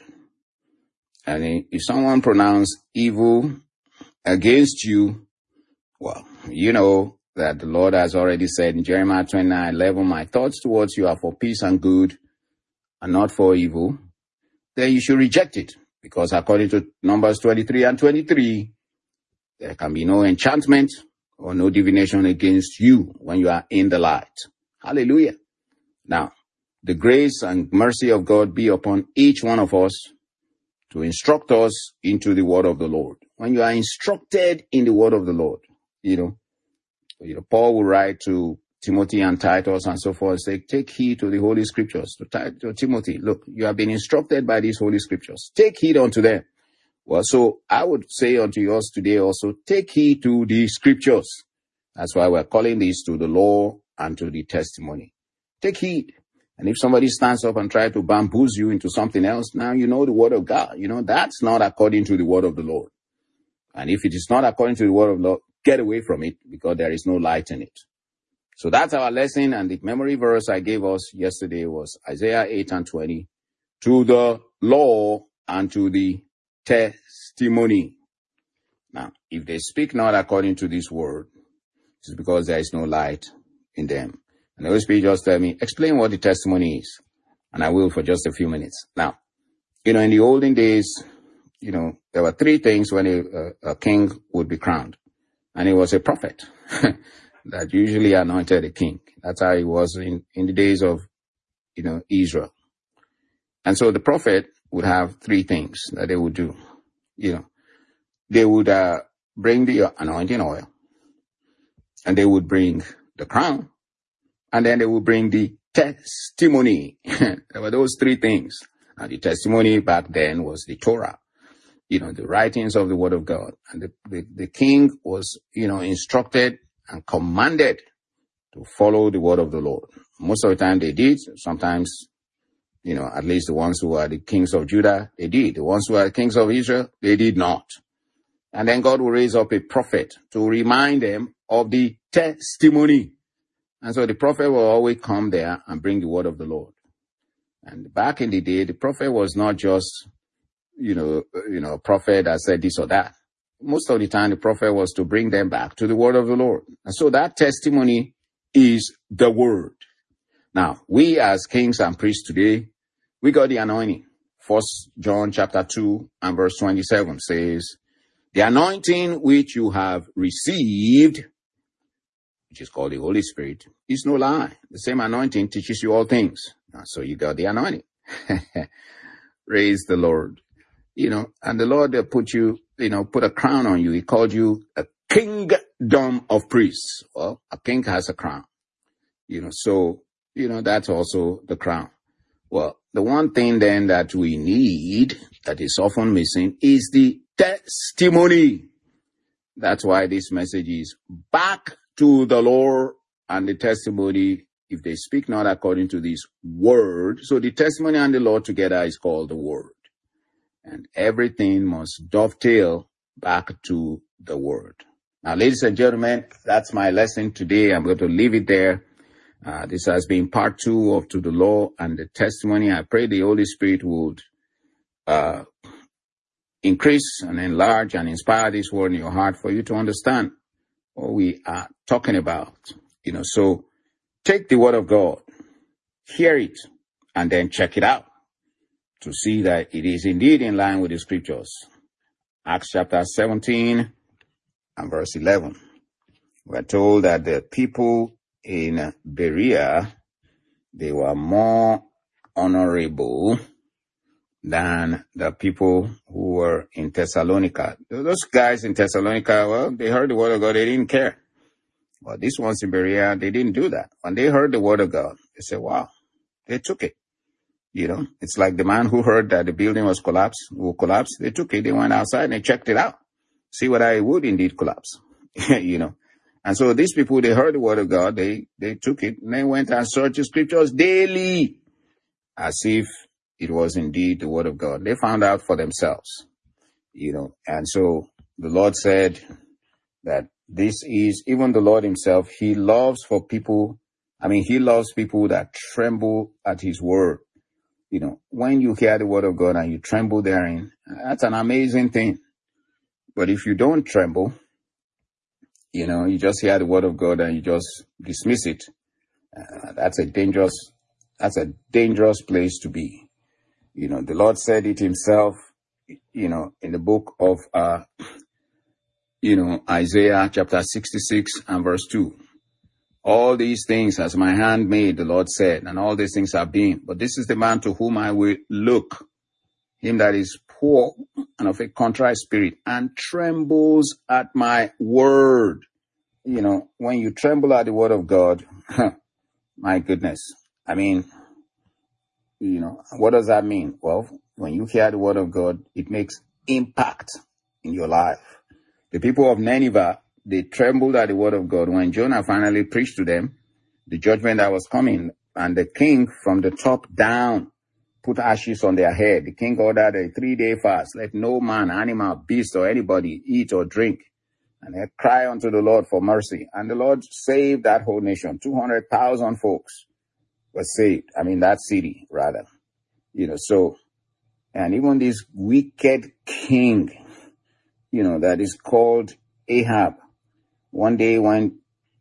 and if someone pronounces evil against you, well, you know that the Lord has already said in Jeremiah 29:11, my thoughts towards you are for peace and good and not for evil, then you should reject it. Because according to Numbers 23:23, there can be no enchantment or no divination against you when you are in the light. Hallelujah. Now, the grace and mercy of God be upon each one of us to instruct us into the word of the Lord. When you are instructed in the word of the Lord, Paul will write to Timothy and Titus and so forth, say, take heed to the Holy Scriptures. To Timothy, look, you have been instructed by these Holy Scriptures. Take heed unto them. Well, so I would say unto us today also, take heed to the Scriptures. That's why we're calling this to the law and to the testimony. Take heed. And if somebody stands up and tries to bamboozle you into something else, now you know the word of God. That's not according to the word of the Lord. And if it is not according to the word of the Lord, get away from it because there is no light in it. So that's our lesson. And the memory verse I gave us yesterday was Isaiah 8:20. To the law and to the testimony. Now, if they speak not according to this word, it's because there is no light in them. And the Holy Spirit just tell me, explain what the testimony is. And I will for just a few minutes. Now, in the olden days, there were three things when a king would be crowned. And it was a prophet that usually anointed a king. That's how it was in the days of, Israel. And so the prophet would have three things that they would do. They would bring the anointing oil, and they would bring the crown, and then they would bring the testimony. There were those three things. And the testimony back then was the Torah, the writings of the word of God. And the king was, instructed and commanded to follow the word of the Lord. Most of the time they did. Sometimes, at least the ones who are the kings of Judah, they did. The ones who are the kings of Israel, they did not. And then God will raise up a prophet to remind them of the testimony. And so the prophet will always come there and bring the word of the Lord. And back in the day, the prophet was not just, a prophet that said this or that. Most of the time, the prophet was to bring them back to the word of the Lord. And so that testimony is the word. Now, we as kings and priests today, we got the anointing. 1 John chapter 2 and verse 27 says, the anointing which you have received, which is called the Holy Spirit, is no lie. The same anointing teaches you all things. So you got the anointing. Praise the Lord. And the Lord put a crown on you. He called you a kingdom of priests. Well, a king has a crown. So, that's also the crown. Well, the one thing then that we need that is often missing is the testimony. That's why this message is back to the Lord and the testimony if they speak not according to this word. So the testimony and the Lord together is called the word. And everything must dovetail back to the word. Now, ladies and gentlemen, that's my lesson today. I'm going to leave it there. This has been part 2 of To the Law and the Testimony. I pray the Holy Spirit would increase and enlarge and inspire this word in your heart for you to understand what we are talking about. So take the word of God, hear it, and then check it out to see that it is indeed in line with the scriptures. Acts chapter 17 and verse 11. We're told that the people in Berea, they were more honorable than the people who were in Thessalonica. Those guys in Thessalonica, well, they heard the word of God, they didn't care. But these ones in Berea, they didn't do that. When they heard the word of God, they said, wow, they took it. It's like the man who heard that the building will collapse. They took it, they went outside and they checked it out. See whether it would indeed collapse, And so these people, they heard the word of God, they took it, and they went and searched the scriptures daily as if it was indeed the word of God. They found out for themselves, And so the Lord said that this is, even the Lord himself, he loves for people I mean, he loves people that tremble at his word. When you hear the word of God and you tremble therein, that's an amazing thing. But if you don't tremble, you just hear the word of God and you just dismiss it. That's a dangerous place to be. The Lord said it himself, in the book of, Isaiah chapter 66 and verse 2. All these things has my hand made, the Lord said, and all these things have been. But this is the man to whom I will look, him that is poor and of a contrite spirit, and trembles at my word. When you tremble at the word of God, my goodness. I mean, what does that mean? Well, when you hear the word of God, it makes impact in your life. The people of Nineveh, they trembled at the word of God when Jonah finally preached to them the judgment that was coming, and the king from the top down put ashes on their head. The king ordered a 3-day fast. Let no man, animal, beast, or anybody eat or drink. And they cry unto the Lord for mercy. And the Lord saved that whole nation. 200,000 folks were saved. I mean, that city, rather. And even this wicked king, that is called Ahab. One day when,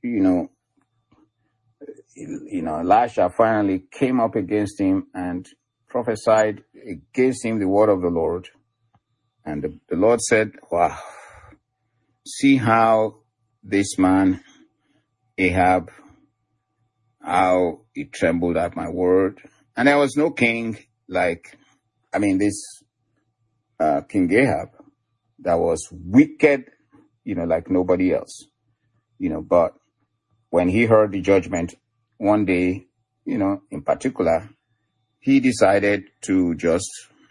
Elisha finally came up against him and prophesied against him the word of the Lord. And the Lord said, wow, see how this man, Ahab, how he trembled at my word. And there was no king this King Ahab that was wicked, like nobody else. But when he heard the judgment one day, in particular, he decided to just,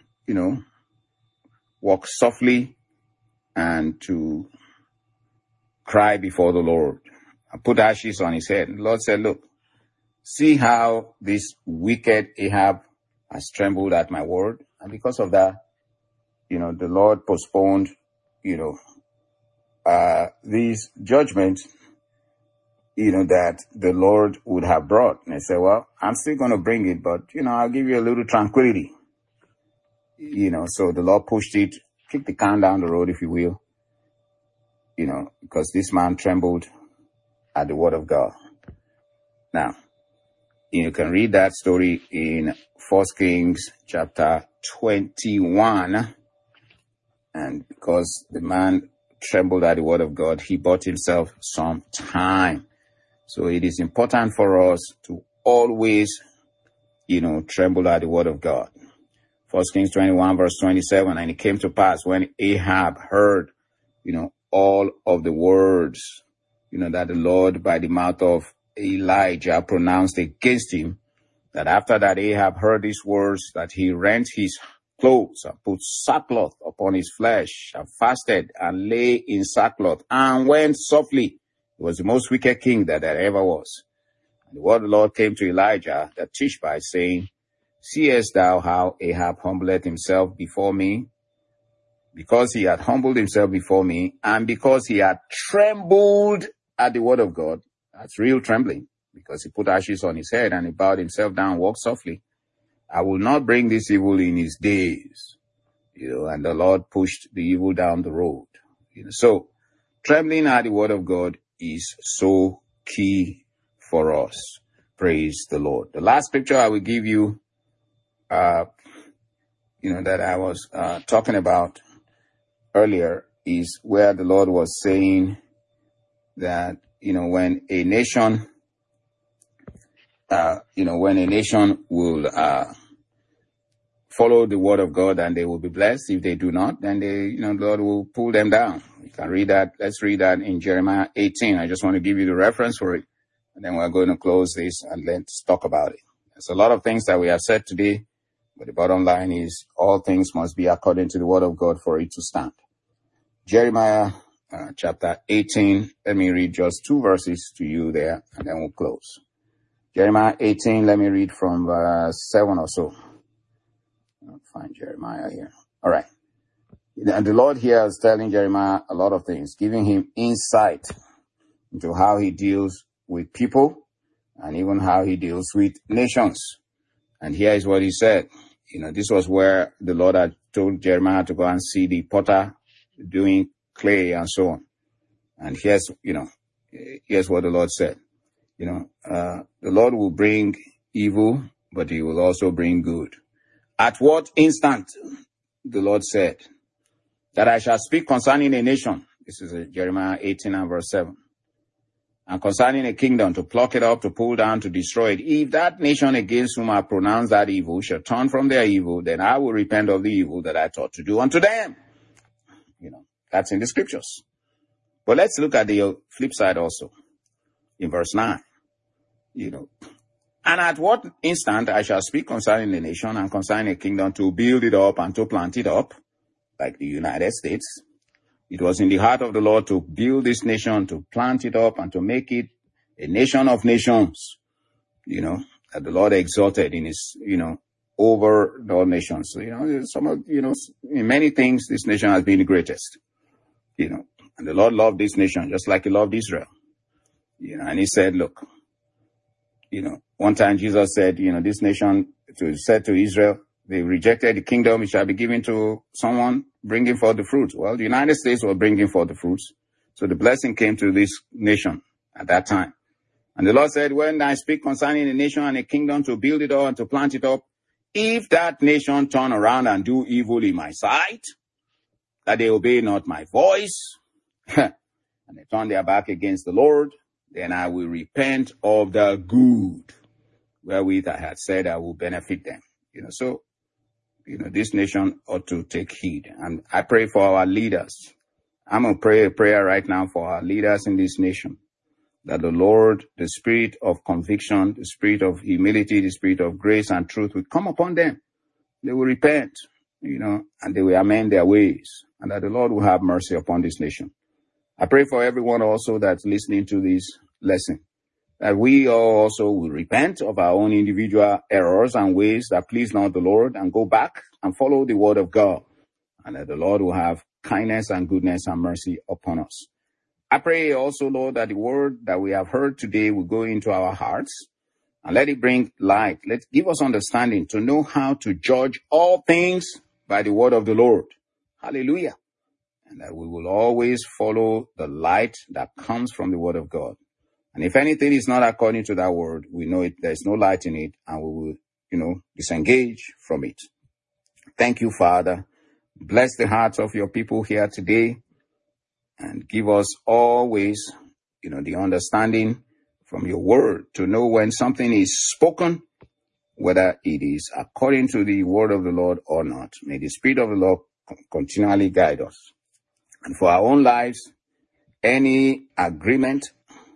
walk softly and to cry before the Lord and put ashes on his head. And the Lord said, look, see how this wicked Ahab has trembled at my word. And because of that, the Lord postponed, these judgments, that the Lord would have brought. And I said, well, I'm still going to bring it, but, I'll give you a little tranquility. So the Lord pushed it, kicked the can down the road, if you will, because this man trembled at the word of God. Now, you can read that story in 1 Kings chapter 21. And because the man trembled at the word of God, he bought himself some time. So it is important for us to always, tremble at the word of God. 1 Kings 21 verse 27, and it came to pass when Ahab heard, all of the words, that the Lord by the mouth of Elijah pronounced against him, that after that Ahab heard these words, that he rent his clothes and put sackcloth upon his flesh and fasted and lay in sackcloth and went softly. He was the most wicked king that there ever was. And the word of the Lord came to Elijah the Tishbite, saying, seest thou how Ahab humbled himself before me? Because he had humbled himself before me, and because he had trembled at the word of God. That's real trembling, because he put ashes on his head and he bowed himself down and walked softly. I will not bring this evil in his days. And the Lord pushed the evil down the road. So trembling at the word of God is so key for us. Praise the Lord. The last scripture I will give you, that I was talking about earlier, is where the Lord was saying that, when a nation, will follow the word of God, and they will be blessed. If they do not, then the Lord will pull them down. You can read that. Let's read that in Jeremiah 18. I just want to give you the reference for it. And then we're going to close this and let's talk about it. There's a lot of things that we have said today, but the bottom line is all things must be according to the word of God for it to stand. Jeremiah chapter 18. Let me read just 2 verses to you there, and then we'll close. Jeremiah 18, let me read from verse 7 or so. I'll find Jeremiah here. All right. And the Lord here is telling Jeremiah a lot of things, giving him insight into how he deals with people, and even how he deals with nations. And here is what he said. This was where the Lord had told Jeremiah to go and see the potter doing clay and so on. And here's what the Lord said. The Lord will bring evil, but he will also bring good. At what instant, the Lord said, that I shall speak concerning a nation. This is Jeremiah 18 and verse 7. And concerning a kingdom, to pluck it up, to pull down, to destroy it. If that nation against whom I pronounce that evil shall turn from their evil, then I will repent of the evil that I thought to do unto them. That's in the scriptures. But let's look at the flip side also. In verse 9, and at what instant I shall speak concerning the nation and concerning a kingdom, to build it up and to plant it up, like the United States. It was in the heart of the Lord to build this nation, to plant it up and to make it a nation of nations, that the Lord exalted in his, over all nations. So, in many things, this nation has been the greatest, and the Lord loved this nation just like he loved Israel. And he said, look, one time Jesus said, this nation said to Israel, they rejected the kingdom, it shall be given to someone bringing forth the fruits. Well, the United States was bringing forth the fruits. So the blessing came to this nation at that time. And the Lord said, when I speak concerning a nation and a kingdom to build it up and to plant it up, if that nation turn around and do evil in my sight, that they obey not my voice, and they turn their back against the Lord, then I will repent of the good wherewith I had said I will benefit them. So, this nation ought to take heed. And I pray for our leaders. I'm going to pray a prayer right now for our leaders in this nation, that the Lord, the spirit of conviction, the spirit of humility, the spirit of grace and truth will come upon them. They will repent, and they will amend their ways, and that the Lord will have mercy upon this nation. I pray for everyone also that's listening to this lesson, that we all also will repent of our own individual errors and ways that please not the Lord, and go back and follow the word of God, and that the Lord will have kindness and goodness and mercy upon us. I pray also, Lord, that the word that we have heard today will go into our hearts and let it bring light. Let give us understanding to know how to judge all things by the word of the Lord. Hallelujah. And that we will always follow the light that comes from the word of God. And if anything is not according to that word, we know it, there's no light in it, and we will, disengage from it. Thank you, Father. Bless the hearts of your people here today, and give us always, the understanding from your word to know when something is spoken, whether it is according to the word of the Lord or not. May the Spirit of the Lord continually guide us. And for our own lives, any agreement,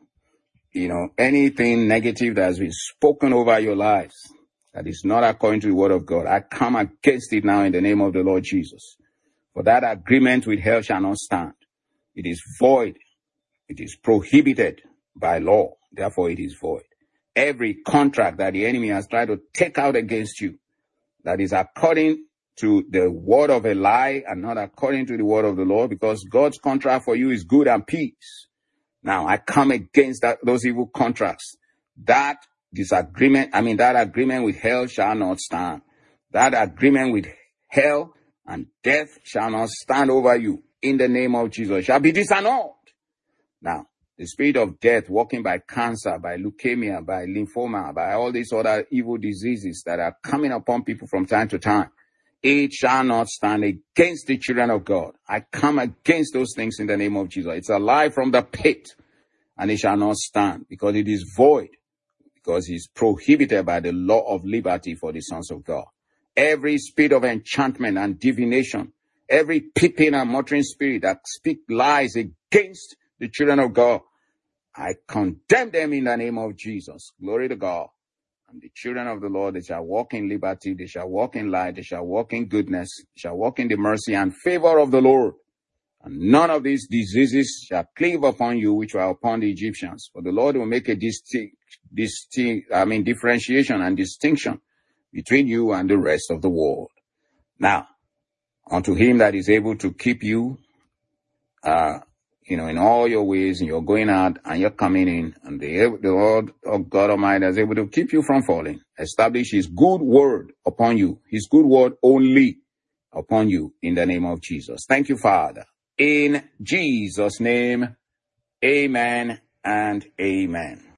anything negative that has been spoken over your lives that is not according to the word of God, I come against it now in the name of the Lord Jesus. For that agreement with hell shall not stand. It is void. It is prohibited by law. Therefore, it is void. Every contract that the enemy has tried to take out against you, that is according to the word of a lie and not according to the word of the Lord, because God's contract for you is good and peace. Now, I come against those evil contracts. That agreement with hell shall not stand. That agreement with hell and death shall not stand over you. In the name of Jesus, shall be disannulled. Now, the spirit of death walking by cancer, by leukemia, by lymphoma, by all these other evil diseases that are coming upon people from time to time, it shall not stand against the children of God. I come against those things in the name of Jesus. It's a lie from the pit, and it shall not stand, because it is void, because it's prohibited by the law of liberty for the sons of God. Every spirit of enchantment and divination, every peeping and muttering spirit that speak lies against the children of God, I condemn them in the name of Jesus. Glory to God. And the children of the Lord, they shall walk in liberty, they shall walk in light, they shall walk in goodness, they shall walk in the mercy and favor of the Lord. And none of these diseases shall cleave upon you, which were upon the Egyptians. For the Lord will make a differentiation and distinction between you and the rest of the world. Now, unto him that is able to keep you, in all your ways, and you're going out and you're coming in, and the Lord of God Almighty is able to keep you from falling. Establish His good word upon you, His good word only upon you, in the name of Jesus. Thank you, Father. In Jesus' name, amen and amen.